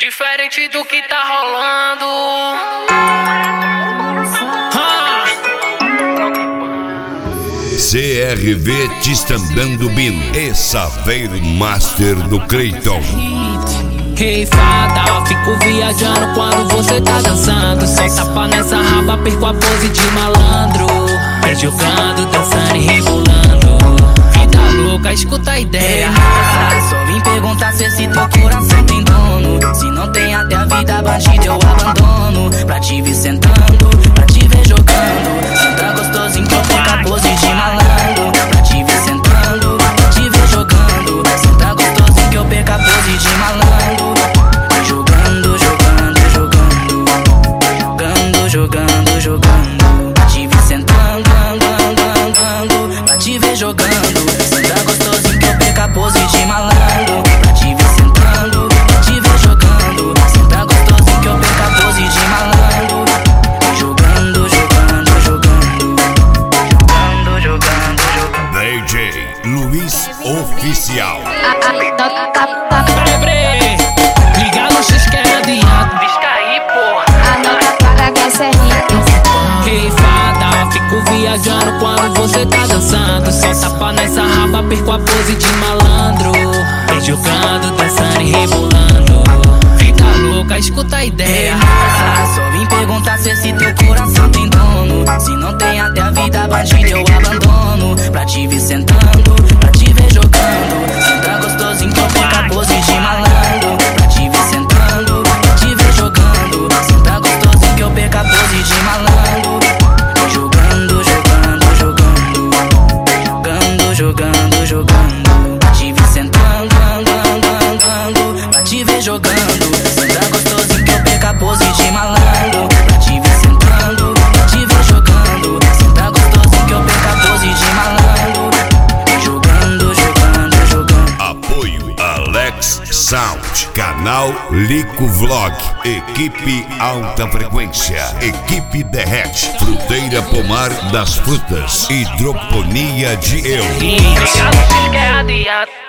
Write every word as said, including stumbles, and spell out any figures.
Diferente do que tá rolando. Ah. C R V Tistandando Bino e Saveiro Master do Cleiton. Hey fada, fico viajando quando você tá dançando. Só tapa nessa raba, perco a pose de malandro. Vem jogando, dançando e rebolando. Vida louca, escuta a ideia. Só vim perguntar se esse teu coração tem dono. Se não tem até a vida bandida eu abandono. Pra te ver sentando, pra te ver jogando. Senta gostosinho que eu perco a pose de malandro. Pra te ver sentando, pra te ver jogando. Senta gostosinho que eu perco a pose de malandro. Jogando, jogando, jogando. Jogando, jogando, jogando. Pra te ver sentando, andando, andando. Pra te ver jogando. Senta gostosinho que eu perco a pose de malandro. Pra te ver sentando, pra te ver jogando. Senta gostosinho que eu perco a pose de malandro. Jogando, jogando, jogando. Jogando, jogando, jogando. D J Luiz Oficial. Febre, liga no X que é adiado. Pisca aí, porra. Anota para que cê rico. Hey fada, fico viajando quando você tá dançando. Só tapa nessa raba, perco a pose de malandro. Vem jogando, dançando e rebolando. Vida louca, escuta a ideia. Só vim perguntar se esse teu coração tem dono. Se não tem até a vida bandida eu abandono. Pra te ver sentando, pra te ver jogando. Senta gostosinho que eu perco a pose de malandro. Pra te ver sentando, pra te ver jogando. Senta gostosinho que eu perco a pose de malandro. Jogando, jogando, jogando. Jogando, jogando, jogando. Pra te ver sentando, andando, andando. Pra te ver jogando. Senta gostosinho que eu perco a pose de malandro. Pra te ver sentando, pra te ver jogando. Senta gostosinho que eu perco a pose de malandro. Jogando, jogando, jogando. Apoio Alex Sound, canal Lico Vlog, equipe Alta Frequência, equipe Derrete, Fruteira Pomar das Frutas, Hidroponia de Eu. Liga no X que é adiado.